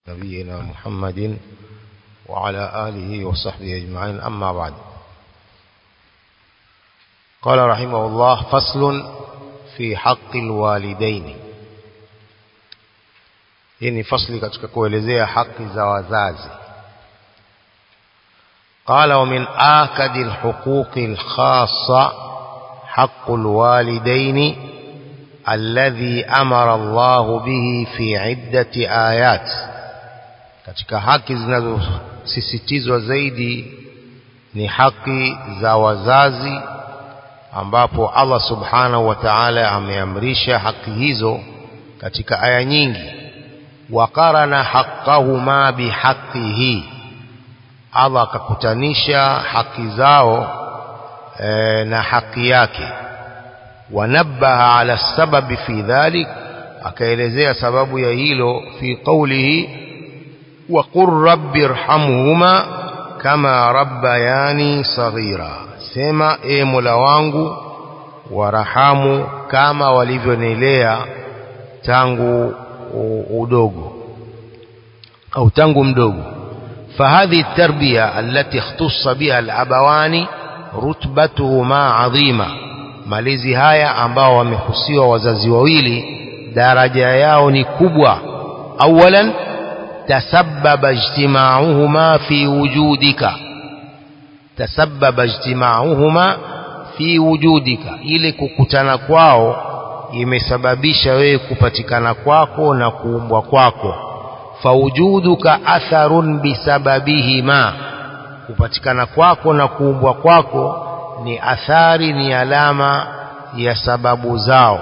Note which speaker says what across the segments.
Speaker 1: نبينا محمد وعلى آله وصحبه أجمعين. أما بعد، قال رحمه الله: فصل في حق الوالدين. hii ni fasli katika kuelezea haki za wazazi. قال: ومن آكد الحقوق الخاصة حق الوالدين الذي أمر الله به في عدة آيات. katika haki zinazosisitizwa zaidi ni haki za wazazi, ambapo Allah subhanahu wa ta'ala ameamrisha haki hizo katika aya nyingi. Waqarana haqqahuma bihaqqihi, Allah akakutanisha haki zao na haki yake. Wanabbaha ala sababi fi dhalik, akaelezea sababu ya hilo fi qawlihi: waqur rabbi irhamhuma kama rabbayani saghira, sema e Mola wangu warahamu kama walivyonilea tangu udogo au tangu mdogo. فهذه التربية التي اختص بها الأبوان رتبتهما عظيمة. malezi haya ambao wamehusiwa wazazi wawili daraja yao ni kubwa. awalan tasabbaba ijtima'uhuma fi wujudika, tasabbaba ijtima'uhuma fi wujudika, ile kukutana kwao imesababisha wewe kupatikana kwako na kuumbwa kwako. Fawujuduka atharun bisababihima, kupatikana kwako na kuumbwa kwako ni athari, ni alama ya sababu zao.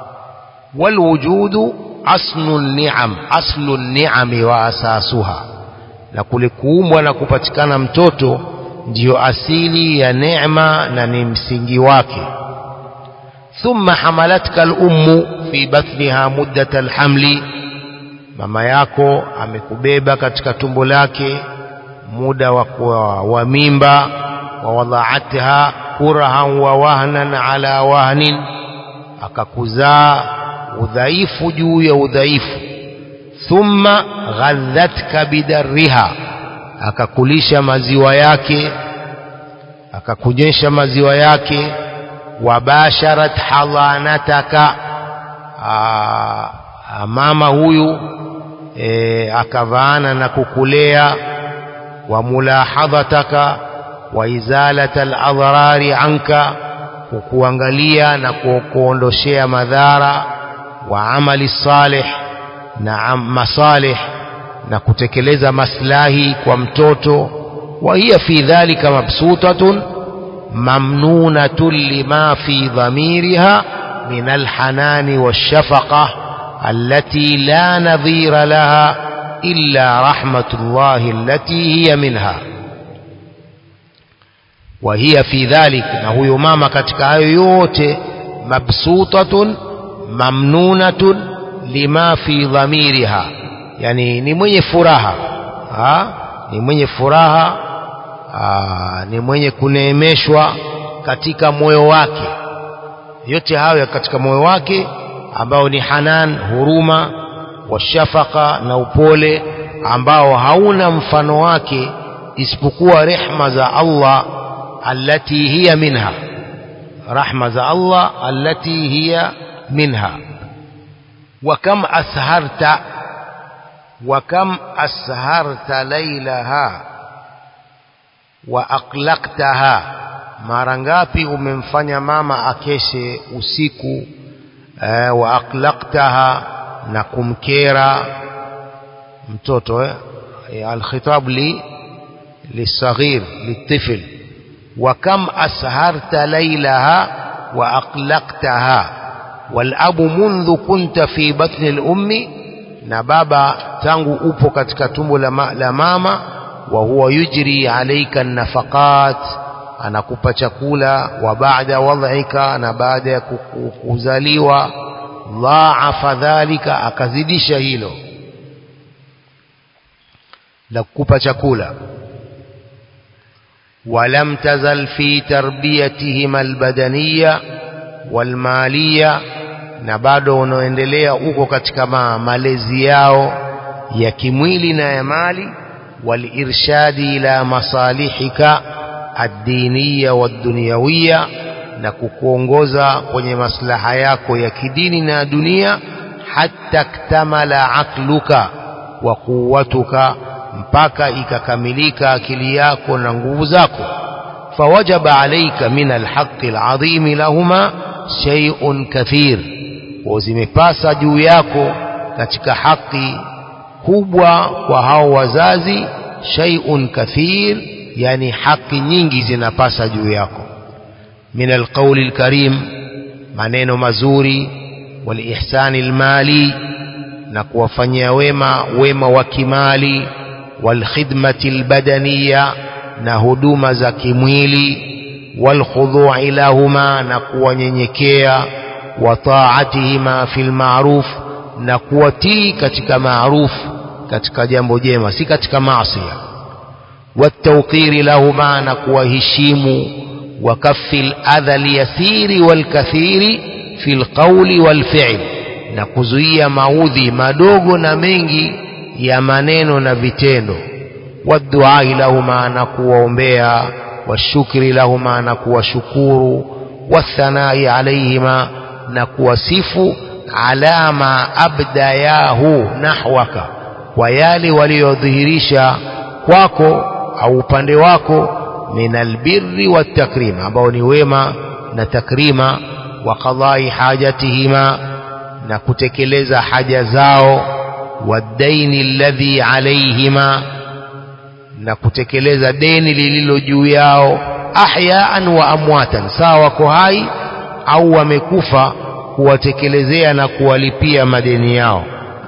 Speaker 1: Walwujudu aslun ni'am, aslun ni'ami wa asasuha, na kule kuumbwa na kupatikana mtoto ndiyo asili ya neema na ni msingi wake. Thumma hamalatka al-ummu fi batniha muddat al-hamli, mama yako amekubeba katika tumbo lake muda wa mimba. Wa wada'atha kurhan wa wahnan ala wahnin, akakuzaa udhaifu juu ya udhaifu. Thumma ghadhatka bidarriha, akakulisha maziwa yake, akakunyesha maziwa yake. Wabasharat halanataka, mama huyu akavaana na kukulea. Wa mulahadhataka wa izalata al-adhrari anka, kukuangalia na kuondoshea madhara. Wa amali salih, na masalih, na kutekeleza maslahi kwa mtoto. Wa hiya fi dhalika mabsutatun mamnunatun lima fi dhamiriha min alhanani washafaqa allati la nadhira laha illa rahmatullahi allati hiya minha. Wa hiya fi dhalik, na huyo mama katika hayo yote, mabsutatun mamnunatun lima fi dhamiriha, yani ni mwenye furaha, ni mwenye furaha, ni mwenye kuneemeshwa katika moyo wake. Yote hayo katika moyo wake ambao ni hanan, huruma, washafaka, na upole ambao hauna mfano wake isipokuwa rehma za Allah allati hiya minha, rahma za Allah allati hiya minha. وكم أسهرت ليلها وأقلقتها, mara ngapi umemfanya mama akeshe usiku. Wa aqlaqtaha, na kumkera mtoto. Alkhitab lisaghir litifl. wa kam asharta laylaha wa aqlaqtaha. Walabu mundhu kunta fi batni al-ummi, na baba tangu upo katika tumbo la mama. Wa huwa yujri alayka an-nafaqat, anakupa chakula. Wa ba'da wad'ika, na baada ya kuzaliwa. Dha'afa dhalika, akazidisha hilo la kukupa chakula. Walam tazal fi tarbiyatihim al-badaniyya wal-maliyya, na bado unaendelea uko katika malezi yao ya kimwili na ya mali, walirshadi ila masalihika ad-diniya wad-dunyawiyya, na kukuongoza kwenye maslaha yako ya kidini na dunia, hatta ktamala aqluka wa quwwatuka, mpaka ikakamilika akili yako na nguvu zako. Fawajaba alayka min alhaqqi alazim lahuma shay'un kathir, wazimepasa juu yako katika haki kubwa kwa hao wazazi, shay'un kathir, yani haki nyingi zinapasa juu yako. Min alqawli alkarim, maneno mazuri, wal ihsani almali, na kuwafanyia wema wa kimali, wal khidmati albadaniya, na huduma za kimwili, wal khudhu'i lahuma, na kuwanyenyekea, wa ta'atihima fil ma'ruf, na kuwatii katika ma'ruf, katika jambo jema, si katika maasi, wat tawqiri lahuma, na kuwaheshimu, wa kaffil adha al-yasiri wal kathiri fil qawli wal fi'l, na kuzuia maudhi madogo na mengi ya maneno na vitendo, waddu'a lahuma, na kuwaombea, washukri lahuma, na kuwashukuru, wathanai alayhima, na kuwasifu, ala ma abdayahu nahwaka, kwa yale waliodhihirisha kwako au upande wako, min albirri wattakrima, ambao ni wema na takrima, wa qadai hajatihima, na kutekeleza haja zao, wadaini alladhi alayhima, na kutekeleza deni lililo juu yao, ahyaan wa amwatan, sawa wako hai au wamekufa, kuwatekelezea na kuwalipia madeni yao.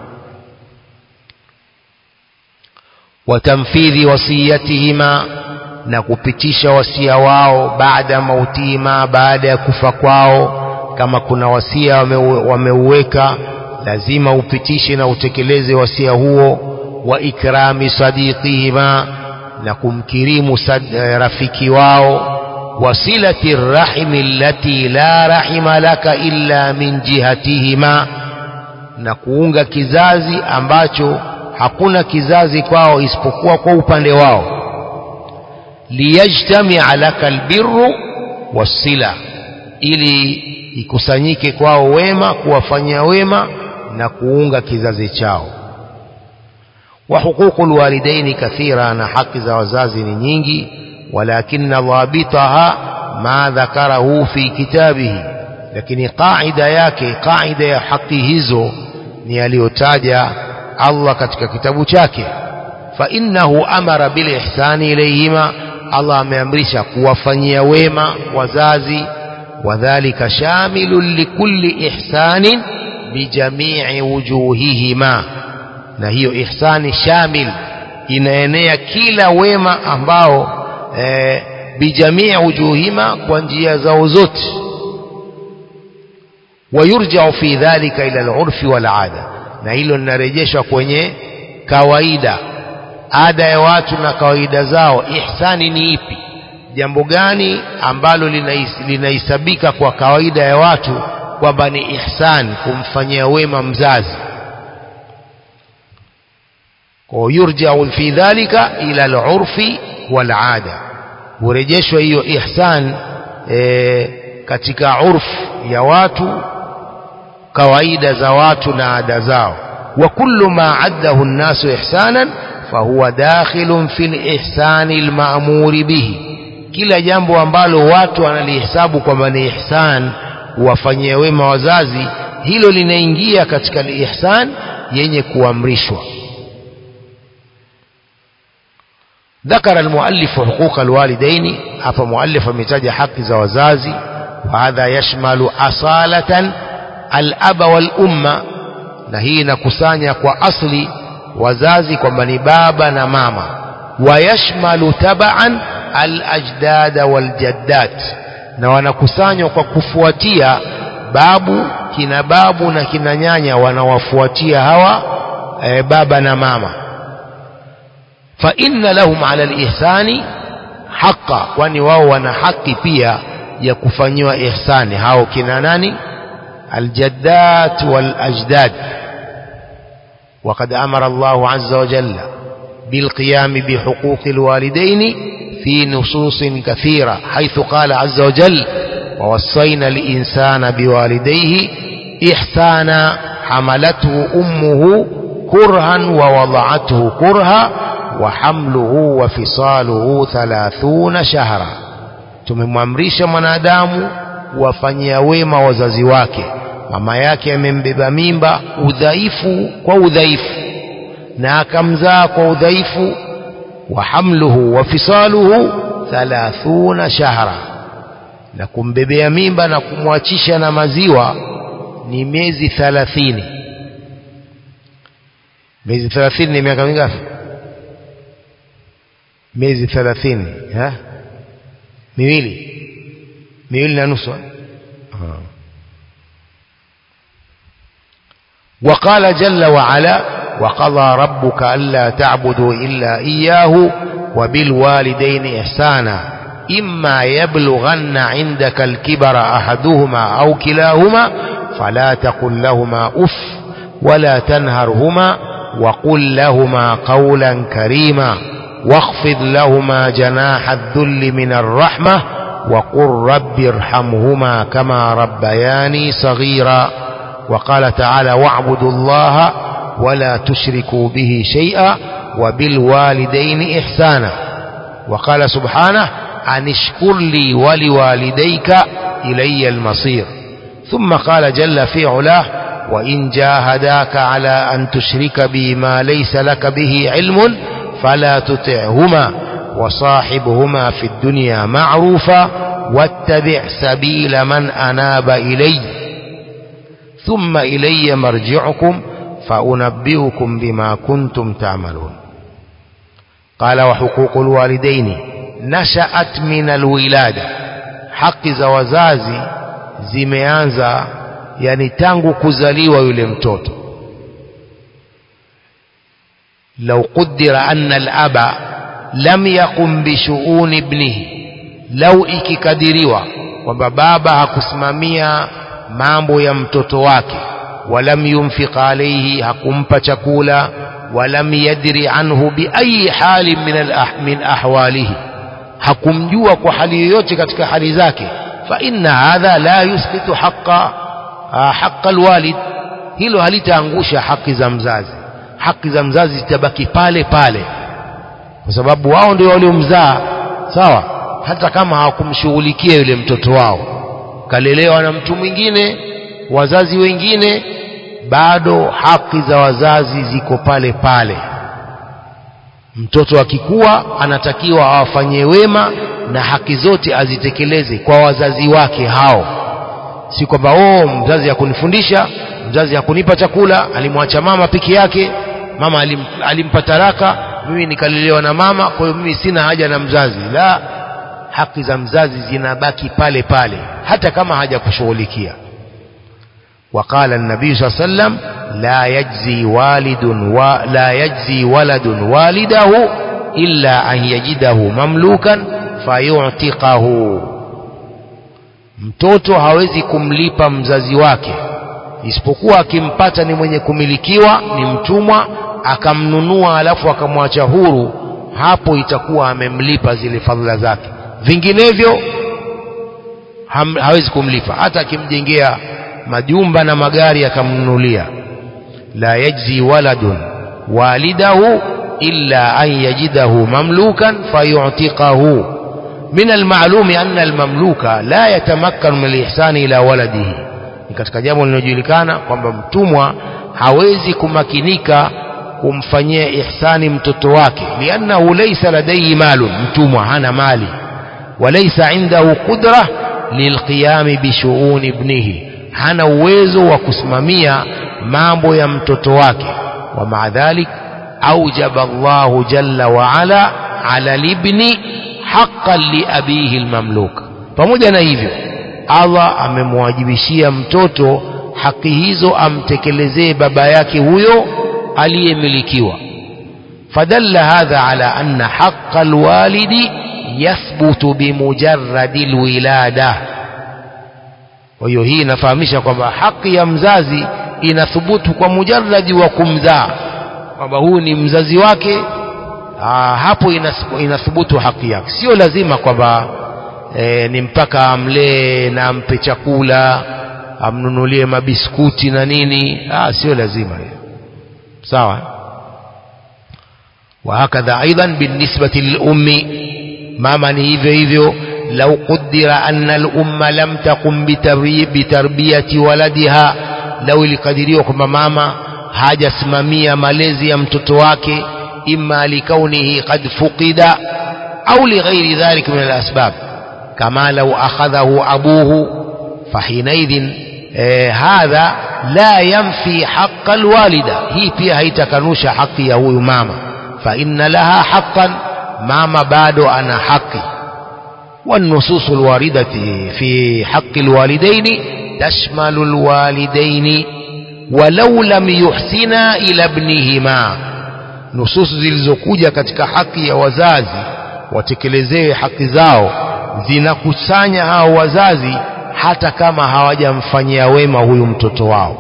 Speaker 1: Watamfidhi wasiyatihima, na kupitisha wasia wao, baada mautihima, baada ya kufa kwao. Kama kuna wasia wameuweka, lazima upitishe na utekeleze wasia huo. Wa ikrami sadiqihima, na kumkirimu rafiki wao. Wasilati rahimi allati la rahima laka illa min jihatihima, na kuunga kizazi ambacho hakuna kizazi kwao isipokuwa kwa upande wao. Liyajtami'a laka albirru wasila, ili ikusanyike kwao wema, kuwafanyia wema na kuunga kizazi chao. Wa huququl walidaini kathira, na haki za wazazi ni nyingi, walakinna dhabitaha ma dhakarahu fi kitabihi, lakini qaida yake, qaida ya haki hizo ni aliyotaja Allah katika kitabu chake. Fa innahu amara bil ihsani ilayhima, Allah ameamrisha kuwafanyia wema wazazi. Wadhālika shamilun likulli ihsanin bijamii wujuhihima, na hiyo ihsani shamil, inaenea kila wema ambao bijamii wujuhihima, kwa njia zao zote. Wayurja'u fi dhalika ila al-'urfi wal 'ada, na hilo linarejeshwa kwenye kawaida, ada ya watu na kawaida zao. Ihsani ni ipi? Jambo gani ambalo linahesabika kwa kawaida ya watu kwamba ni ihsani, kumfanyia wema mzazi? Kwa yurja'u fi dhalika ila al-'urfi wal 'ada, urejeshwa hiyo ihsan katika urf ya watu, kawaida za watu na ada zao. Wa kullu ma 'addahu an-nasu ihsanan fahuwa dakhilun fil ihsani al-ma'muri bihi, kila jambo ambalo watu wanalihesabu kwamba ni ihsan, kuwafanyia wema wazazi, hilo linaingia katika ihsan yenye kuamrishwa. ذكر المؤلف حقوق الوالدين، hapa muallif ametaja haki za wazazi. وهذا يشمل أصالة الأب والأم، na hii inakusanya kwa asli wazazi kwamba ni baba na mama. ويشمل تبعا الأجداد والجدات، na wanakusanywa kwa kufuatia babu, kina babu na kina nyanya wanawafuatia hawa baba na mama. Fa inna lahum ala al-ihsani haqqa, kwani wao wana haki pia ya kufanyiwa ihsani hao kina nani? Aljaddat wal ajdad. وقد أمر الله عز وجل بالقيام بحقوق الوالدين في نصوص كثيرة، حيث قال عز وجل: ووصينا الإنسان بوالديه إحسانا حملته أمه كرها ووضعته كرها وحمله وفصاله 30 شهرا. tumemwamrisha mwanadamu wafanyia wema wazazi wake. Mama yake amembeba mimba udhaifu kwa udhaifu na akamzaa kwa udhaifu. Wa hamluhu wa fisaluhu 30 shahra, na kumbebea mimba na kumwachisha na maziwa ni miezi 30. miezi 30 ni miaka mingapi? miezi 30 miwili na nusu. وقال جل وعلا: وقضى ربك ألا تعبدوا إلا إياه وبالوالدين إحسانا إما يبلغن عندك الكبر أحدهما أو كلاهما فلا تقل لهما أف ولا تنهرهما وقل لهما قولا كريما واخفض لهما جناح الذل من الرحمة وقل رب ارحمهما كما ربياني صغيرا. وقال تعالى: واعبدوا الله ولا تشركوا به شيئا وبالوالدين إحسانا. وقال سبحانه: أن اشكر لي ولوالديك إلي المصير. ثم قال جل في علاه: وإن جاهداك على أن تشرك بي ما ليس لك به علم فلا تطعهما وصاحبهما في الدنيا معروفا واتبع سبيل من أناب إلي ثم إلي مرجعكم فأنبئكم بما كنتم تعملون. قال: وحقوق الوالدين نشأت من الولادة. حق za wazazi zimeanza yani tangu kuzaliwa yule mtoto. لو قدر أن الأب لم يقم بشؤون ابنه، لو ikikadiriwa kwamba baba hakusimamia mambo ya mtoto wake, walam yunfiq alayhi, hakumpa chakula, walam yadri anhu bi ayi hali min ahwalihi, hakumjua kwa hali yoyote katika hali zake, fa inna hadha la yusbitu haqqa alwalid, hilo halitaangusha haki za mzazi. Haki za mzazi zitabaki pale pale kwa sababu wao ndio waliomzaa, sawa, hata kama hawakumshughulikia yule mtoto wao, kalelewa na mtu mwingine, wazazi wengine, bado haki za wazazi ziko pale pale. Mtoto akikua anatakiwa awafanyie wema na haki zote azitekeleze kwa wazazi wake hao. Si kwamba mzazi hakunifundisha, mzazi hakunipa chakula, alimwacha mama peke yake, mama alimpa talaka, mimi nikalelewa na mama, kwa hiyo mimi sina haja na mzazi. La, haki za mzazi zinabaki pale pale hata kama hajakushughulikia. وقال النبي صلى الله عليه وسلم: لا يجزي ولد والده إلا أن يجده مملوكا فيعتقه. mtoto hawezi kumlipa mzazi wake isipokuwa akimpata ni mwenye kumilikiwa, ni mtumwa, akamnunua alafu akamwacha huru, hapo itakuwa amemlipa zile fadhila zake. Vinginevyo hawezi kumlipa, hata akimjengea majumba na magari akamnunulia. La yajzi waladun walidahu illa an yajidahu mamlukan fayu'tiqahu. من المعلوم أن المملوك لا يتمكن من الإحسان إلى ولده. ni katika jambo linalojulikana kwamba mtumwa hawezi kumakinika kumfanyia ihsani mtoto wake, liannahu laysa ladayhi malun, mtumwa hana mali, walaysa indahu qudra lilqiyam bishu'un ibnihi, hana uwezo wa kusimamia mambo ya mtoto wake. wa ma'a dhalik awjaba Allahu jalla wa ala ala libni haqqan li abihi almamluk. Pamoja na hivyo Allah amemwajibishia mtoto haki hizo amtekelezee baba yake huyo aliyemilikiwa. fadalla hadha ala anna haqqa alwalidi yathbutu bimujarradi alwilada. kwa hiyo hii inafahamisha kwamba haki ya mzazi inathubutu kwa mujarradi wa kumzaa, kwamba huyu ni mzazi wake, hapo inathubutu haki yake. Sio lazima kwamba ni mpaka amlee na ampe chakula, amnunulie mabiskuti na nini, sio lazima hiyo. sawa. وهكذا أيضا بالنسبة للأم ماما hivyo hivyo لو قدر أن الأم لم تقم بتربية ولدها لو ilikadiriwa kwamba mama hajasimamia malezi ya mtoto wake imma likaunihi qad fuqida au lighairi dhalika min alasbab kama law akhadhahu abuhu fahinaidhin hadha la yanfi haqq alwalida. Hii pia haitakanusha haki ya huyu mama, fa inna laha haqqan, mama bado ana haki. والنصوص الواردة في حق الوالدين تشمل الوالدين ولو لم يحسنا إلى ابنهما. nusus zilizokuja katika haki ya wazazi watekelezewe haki zao zinakusanya hao wazazi hata kama hawajamfanyia wema huyu mtoto wao.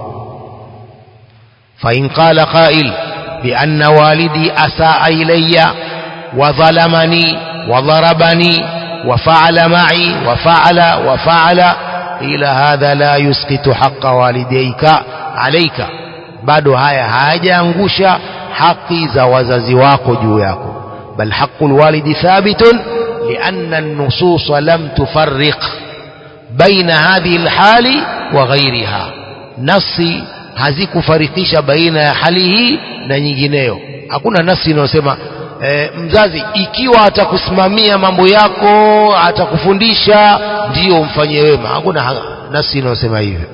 Speaker 1: fa in qala qa'il bi anna walidi asaa ilayya wa dhalamani wa darabani wa fa'ala ma'i wa fa'ala ila hadha la yusqitu haqqa walidayka alayka. bado haya hajaangusha haki za wazazi wako juu yako. bal haqqul walidi thabitun lianna an-nusus lam tufarriq baina hadhihi al-hali wa ghayriha. nasi hazikufarikisha baina ya hali hii na nyingineyo. hakuna nasi inayosema mzazi ikiwa atakusimamia mambo yako, atakufundisha, ndio umfanyie wema. hakuna nasi inayosema hivyo.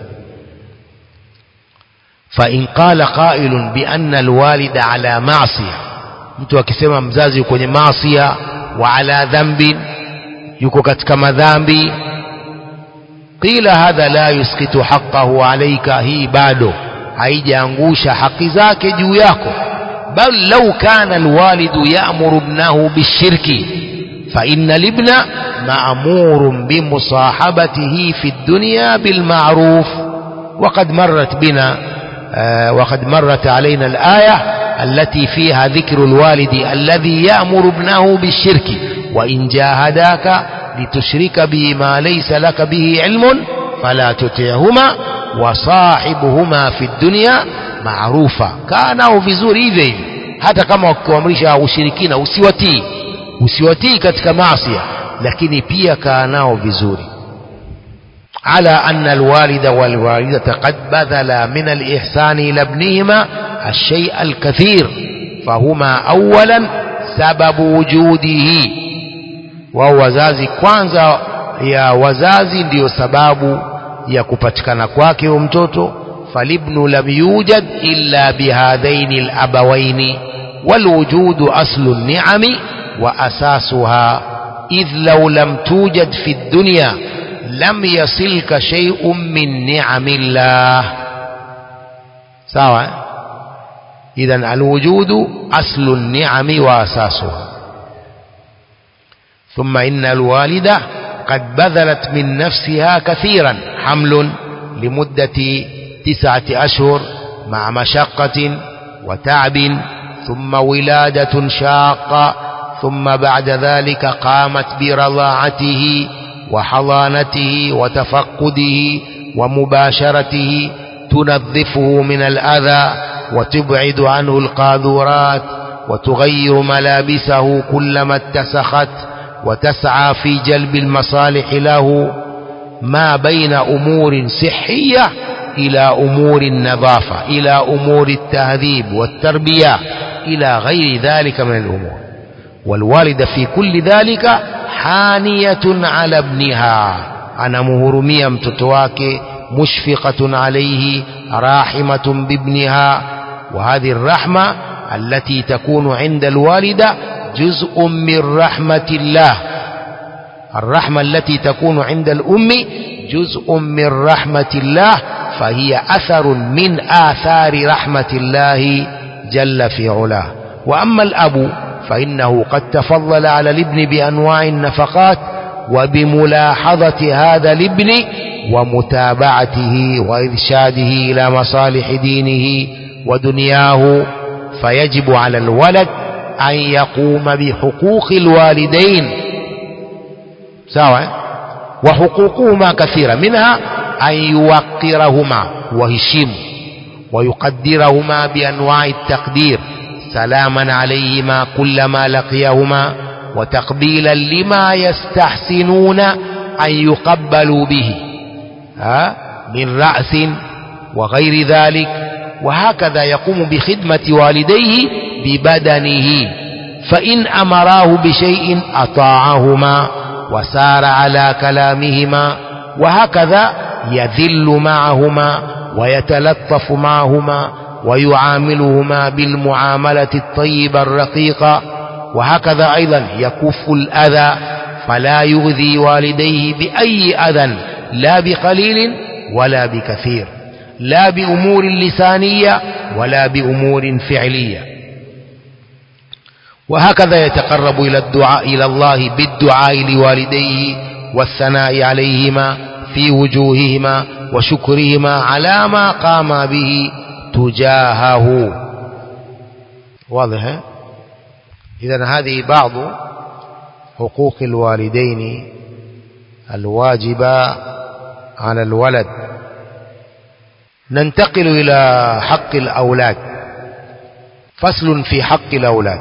Speaker 1: فإن قال قائل بأن الوالد على معصية, mtu akisema mzazi yuko kwenye maasiya, wa ala dhanbi, yuko katika madhambi, qila hadha la yusqitu haqqahu alayka, hii bado haijaangusha haki zake juu yako. bal law kana alwalidu ya'muru ibnahu bishirki fa inna libna ma'murun bimusahabatihi fi ad-dunya bil ma'ruf. وقد مرت علينا الآية التي فيها ذكر الوالد الذي يأمر ابنه بالشرك وإن جاهداك لتشرك به ما ليس لك به علم فلا تطعهما وصاحبهما في الدنيا معروفا. كانوا vizuri hivi hata kama wakiamrisha ushirikina usiwatii katika maasi, lakini pia kaanao vizuri. على أن الوالد والوالدة قد بذلا من الإحسان إلى ابنهما الشيء الكثير فهما أولا سبب وجوده. ووزازي kwanza ya wazazi ndio sababu ya kupatikana kwake mtoto. falibnu lam yujad illa bihadhaini alabawaini walwujudu aslu an-ni'ami wa asasuha idh law lam tujad fi ad-dunya lam yasilka shay'un min ni'amillah. sawa. idhan alwujudu aslu an-ni'ami wa asasuha. thumma inna alwalida qad badhalat min nafsiha kathiran hamlun limuddati 9 ashhur ma'a mashaqqatin wa ta'bin thumma wiladatun shaqqa thumma ba'da dhalika qamat bi radha'atihi وحضانته وتفقده ومباشرته تنظفه من الأذى وتبعد عنه القاذورات وتغير ملابسه كلما اتسخت وتسعى في جلب المصالح له ما بين أمور صحية إلى أمور النظافة إلى أمور التهذيب والتربية إلى غير ذلك من الأمور. والوالد في كل ذلك حانية على ابنها, أنا مهرمية متتواك مشفقة عليه راحمة بابنها. وهذه الرحمة التي تكون عند الوالدة جزء من رحمة الله. الرحمة التي تكون عند الأم جزء من رحمة الله فهي أثر من آثار رحمة الله جل في علاه. وأما الأب فإنه قد تفضل على الابن بأنواع النفقات وبملاحظة هذا الابن ومتابعته وإرشاده إلى مصالح دينه ودنياه فيجب على الولد أن يقوم بحقوق الوالدين سواء، وحقوقهما كثيرة، منها أن يوقرهما وهشم ويقدرهما بأنواع التقدير، سلاما عليهما كلما لقيهما، وتقبيلا لما يستحسنون أن يقبلوا به من رأس وغير ذلك. وهكذا يقوم بخدمة والديه ببدنه، فإن أمراه بشيء أطاعهما وسار على كلامهما، وهكذا يذل معهما ويتلطف معهما ويعاملهما بالمعاملة الطيبة الرقيقة. وهكذا أيضا يكف الأذى فلا يؤذي والديه بأي أذى، لا بقليل ولا بكثير، لا بأمور لسانية ولا بأمور فعلية. وهكذا يتقرب إلى الله بالدعاء لوالديه والثناء عليهما في وجوههما وشكرهما على ما قام به تجاهه. واضح؟ إذن هذه بعض حقوق الوالدين الواجبة على الولد. ننتقل إلى حق الأولاد. فصل في حق الأولاد.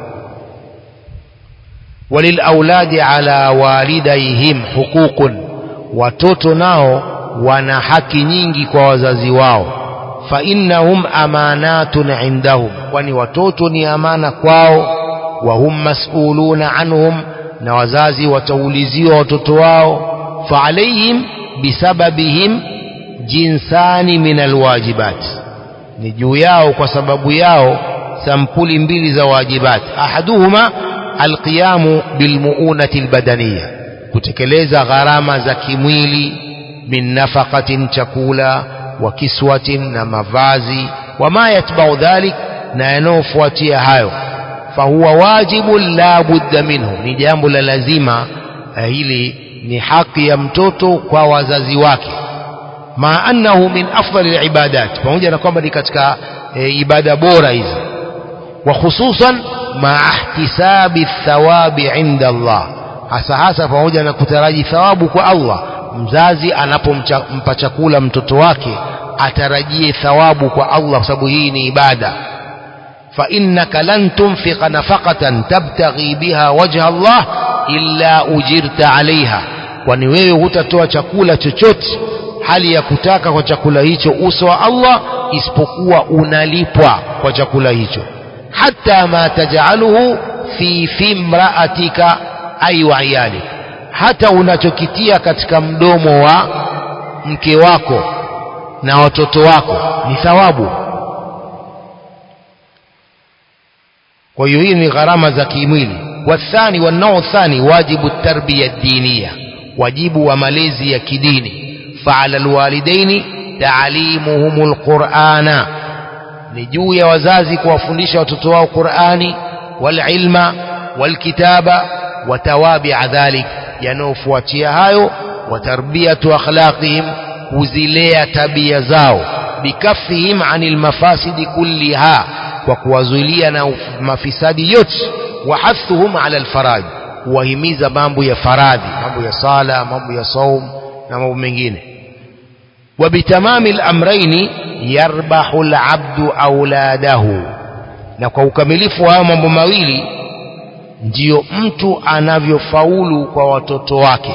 Speaker 1: وللأولاد على والديهم حقوق، watoto nao wana haki nyingi kwa wazazi wao. Fa innahum amanatun indahum, kwani watoto ni amana kwao. Wa hum mas'uluna anhum, na wazazi watauliziwa watoto wao. Fa alayhim bisababihim jinsani min alwajibat, ni juu yao kwa sababu yao sampuli mbili za wajibat. Ahaduhuma alqiyamu bilmuunati albadaniya, kutekeleza gharama za kimwili, min nafaqatin, chakula, wa kiswatin, na mavazi, wama yatba'u dhalik, na yanofuatia hayo. Fahuwa wajibun la budda minhu, ni jambo la lazima. Hili ni haki ya mtoto kwa wazazi wake. Ma annahu min afdali alibadat, pamoja na kwamba ni katika ibada bora hizi. Wa khususan ma ihtisabi thawabi inda Allah, hasa pamoja na kutaraji thawabu kwa Allah. Mzazi anapompa chakula mtoto wake atarajie thawabu kwa Allah, kwa sababu hii ni ibada. Fa innaka lan tunfiqa nafaqatan tabtaghi biha wajha Allah illa ujirta alaiha, kwani wewe hutatoa chakula chochote hali ya kutaka kwa chakula hicho uso wa Allah, isipokuwa unalipwa kwa chakula hicho. Hatta ma taj'aluhu fi fimra'atika ay wa iyalik, hata unachokitia katika mdomo wa mke wako na watoto wako ni thawabu. Kwa hiyo hii ni gharama za kimwili. Wathani, wanao thani, wajibu tarbiya diniya, wajibu wa malezi ya kidini. Fa'ala alwalidaini ta'limuhumul qur'ana, ni juu ya wazazi kuwafundisha watoto wao Qur'ani, wal ilma wal kitaba, wa tawabi'a dhalik, yanofuatia hayo. Wa tarbiyatu akhlaqihim, kuzilea tabia zao. Bikafihim anil mafasidi kulliha, kwa kuwazuilia na mafisadi yote. Wa hathuhum ala alfarad, kuwahimiza mambo ya faradhi, mambo ya sala, mambo ya saum na mambo mengine. Wa bitamami al-amrayn yarbahu al-abdu auladahu, na kwa ukamilifu wa mambo mawili ndiyo mtu anavyofaulu kwa watoto wake.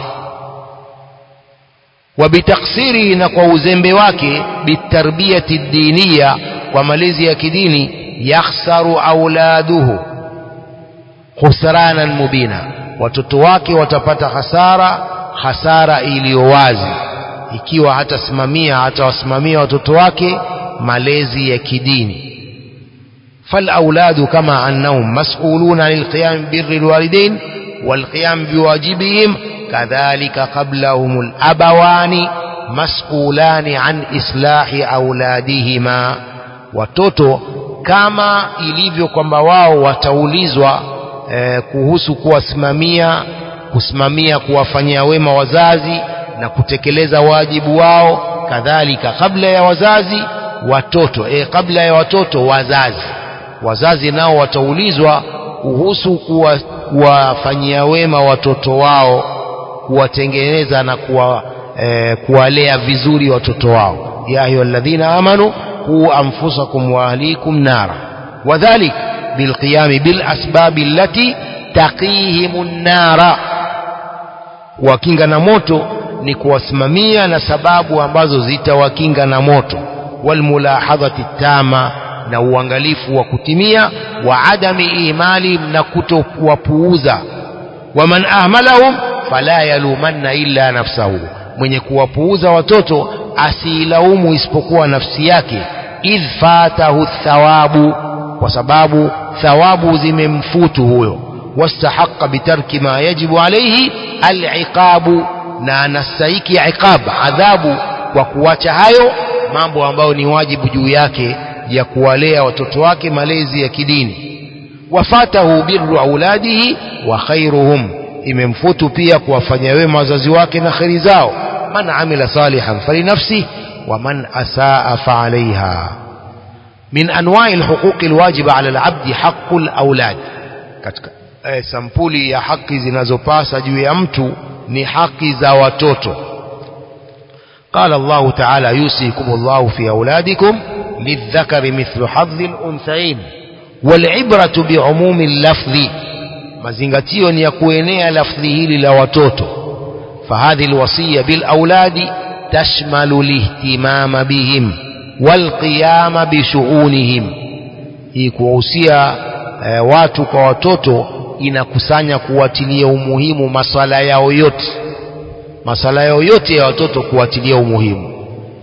Speaker 1: Wa bitaksiri, na kwa uzembe wake, bitarbiyati diniya, kwa malezi ya kidini, yakhsaru auladuhu khusranan mubina, watoto wake watapata hasara iliyo wazi, ikiwa hatawasimamia watoto wake malezi ya kidini. فالأولاد كما أنهم مسؤولون عن القيام ببر الوالدين والقيام بواجبهم، كذلك قبلهم الأبوان مسؤولان عن إصلاح أولادهما. watoto kama ilivyo kwamba wao wataulizwa kuhusu kusimamia kuwafanyia wema wazazi na kutekeleza wajibu wao, kadhalika kabla ya wazazi watoto, kabla ya watoto wazazi. wazazi nao wataulizwa kuhusu kuwafanyia wema watoto wao, kuwatengeneza na kuwalea vizuri watoto wao. ya ayyuhalladhina amanu qu anfusakum wa ahlikum nara, wadhalik bilqiyam bil asbab allati taqihimun nara. Wakinga na moto ni kuwasimamia na sababu ambazo zitawakinga na moto. Walmulahadhati tama, na uangalifu wa kutimia. Wa adami ihmali, na kutokuwapuuza. Waman ahmalahum fala yalumanna illa nafsahu, mwenye kuwapuuza watoto asilaumu isipokuwa nafsi yake. Idh fatahu thawabu, kwa sababu thawabu zimemfutu huyo. Wastahaqqa bitarki ma yajibu alayhi al-iqabu, na anastahiki iqab, adhabu, kwa kuacha hayo mambo ambayo ni wajibu juu yake ya kuwalea watoto wake malezi ya kidini. Wafatahu birru auladihi wa khairuhum, imemfutu pia kuwafanya wema wazazi wake na khairi zao. Man amila salihan falinafsihi wa man asaa fa alayha. min anwa'i al-huquq al-wajiba 'ala al-'abdi haqqul aulad, katika sampuli ya haki zinazopasa juu ya mtu ni haki za watoto. Qala Allah ta'ala yusikumullahu fi auladikum lidhakari mithlu hadhi al-unthayayn wal'ibratu bi'umumi al-lafdhi, mazingatio ni ya kuenea lafdhi hili la watoto. Fahadhi al-wasiyya bil auladi tashmalu al-ihtimama bihim wal qiyama bi shu'unihim, hii kuwahusia watu kwa watoto inakusanya kuwatilia umuhimu masala yao yote, masala yao yote ya watoto kuwatilia umuhimu.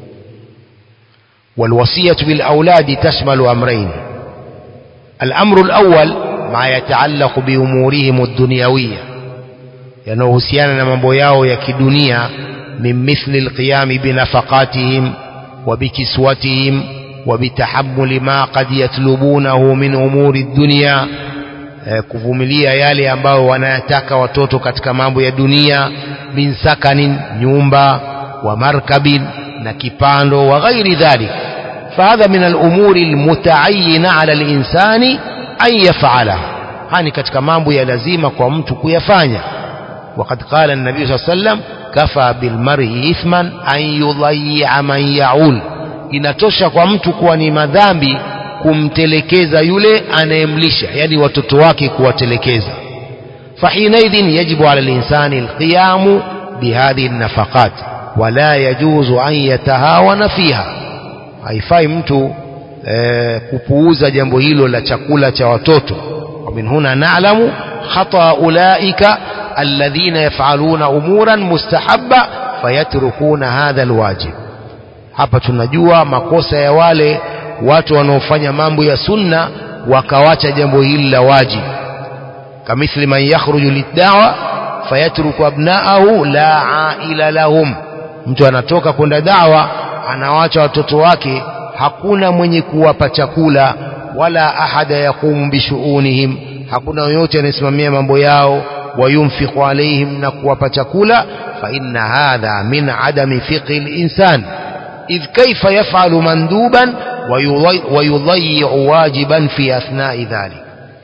Speaker 1: والوصية بالأولاد تشمل أمرين. الأمر الأول ما يتعلق بأمورهم الدنيوية، ينوهسيانا mambo yao ya kidunia. من مثل القيام بنفقاتهم وبكسوتهم وبتحمل ما قد يطلبونه من أمور الدنيا، kuvumilia yale ambayo wanayataka watoto katika mambo ya dunia. Min sakanin, nyumba, wa markabin, na kipando, wa ghairi dhalik. Fahadha min al-umuri al-mutaayyina ala al-insani an yaf'ala, hani katika mambo ya lazima kwa mtu kuyafanya. Waqad qala an-nabiy sallallahu alayhi wasallam kafa bil mar'i ithman an yudayya man ya'ul, inatosha kwa mtu kuwa ni madhambi kumtelekeza yule anayemlisha, yani watoto wake kuwatelekeza. Fahinaidhin yajibu ala al-insani al-qiyamu bihadhihi an-nafaqat wala yajuzu an yatahawana fiha, haifai mtu kupuuza jambo hilo la chakula cha watoto. Wa min huna na'lamu khata ulaika alladhina yaf'aluna umuran mustahabba fayatrukuna hadha alwajib, hapa tunajua makosa ya wale watu wanaofanya mambo ya sunna wakawacha jambo hili la wajib. Kamithli man yakhruju lid-da'wa fayatruku abna'ahu la aila lahum, mtu anatoka kwenda dawa anawacha watoto wake, hakuna mwenye kuwapa chakula, wala ahada yaqumu bishu'unihim, hakuna yoyote anayesimamia mambo yao. Wayunfiqu alayhim, na kuwapa chakula. Fa inna hadha min adami fiqhi al-insan, idh kayfa yaf'alu manduban wa yudayyi'u wajiban fi athna'i dhalik.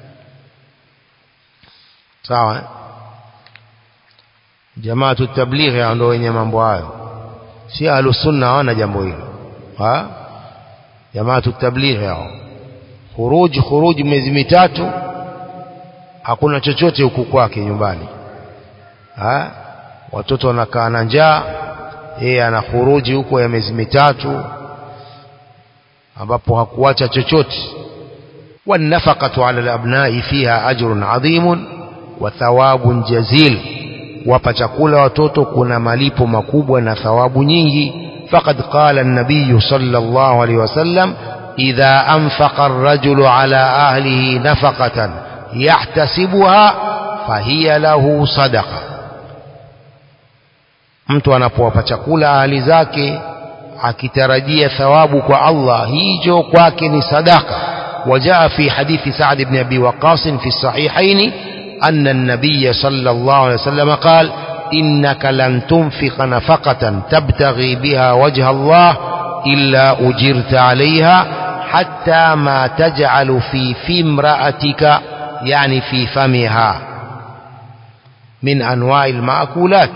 Speaker 1: Sawa, jamaatu tablighi ndio wenye mambo hayo, si ahlus sunna hawana jambo hilo. Jamaatu tablighi hao khuruj miezi mitatu, hakuna chochote huku kwake nyumbani. Watoto wanakaa na njaa, yeye ana khuruji huko ya miezi mitatu ambapo hakuacha chochote. Wanafaqatu ala al-abna'i fiha ajrun 'adhimun wa thawabun jazil, wapa chakula watoto kuna malipo makubwa na thawabu nyingi. Faqad qala an-nabiy sallallahu alayhi wasallam idha anfaqa ar-rajulu ala ahlihi nafaqatan yahtasibuha fahiya lahu sadaqa, mtu anapowapa chakula ahli zake akitarajia thawabu kwa Allah, hicho kwake ni sadaka. Wajaa fi hadithi Sa'd ibn Abi Waqqas fi sahihayn anna an-nabiy sallallahu alayhi wasallam qala innaka lan tunfiqa nafaqatan tabtaghi biha wajha Allah illa ujirta 'alayha حتى ما تجعل في امرأتك يعني في فمها من أنواع المأكولات.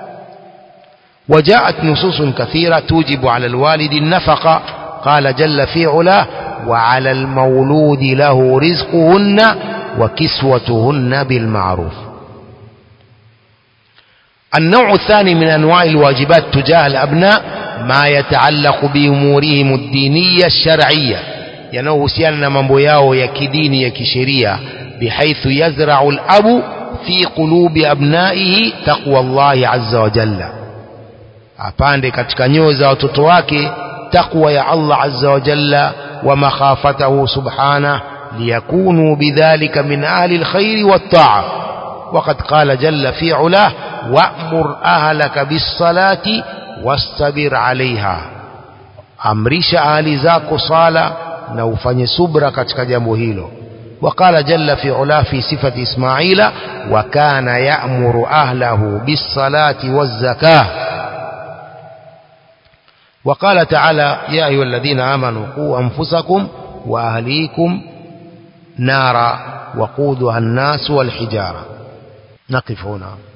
Speaker 1: وجاءت نصوص كثيرة توجب على الوالد النفقة، قال جل في علاه: وعلى المولود له رزقهن وكسوتهن بالمعروف. النوع الثاني من أنواع الواجبات تجاه الأبناء ما يتعلق بأمورهم الدينية الشرعية، ينوسيان mambo yao ya kidini ya kisheria, بحيث يزرع الأب في قلوب أبنائه تقوى الله عز وجل، apande katika nyoyo za watoto wake taqwa ya Allah azza wa jalla wa makhafatahu subhanahu liyakunu bidhalika min ahli alkhair wat-ta'a. وقد قال جل في علاه: وأمر أهلك بالصلاة واصطبر عليها، amrisha ahli zako sala na ufanye subra katika jambo hilo. وقال جل في علاه في صفة إسماعيل: وكان يأمر أهله بالصلاة والزكاة. وقال تعالى: يا أيها الذين آمنوا قوا أنفسكم وأهليكم نارا وقودها الناس والحجارة. نقف هنا.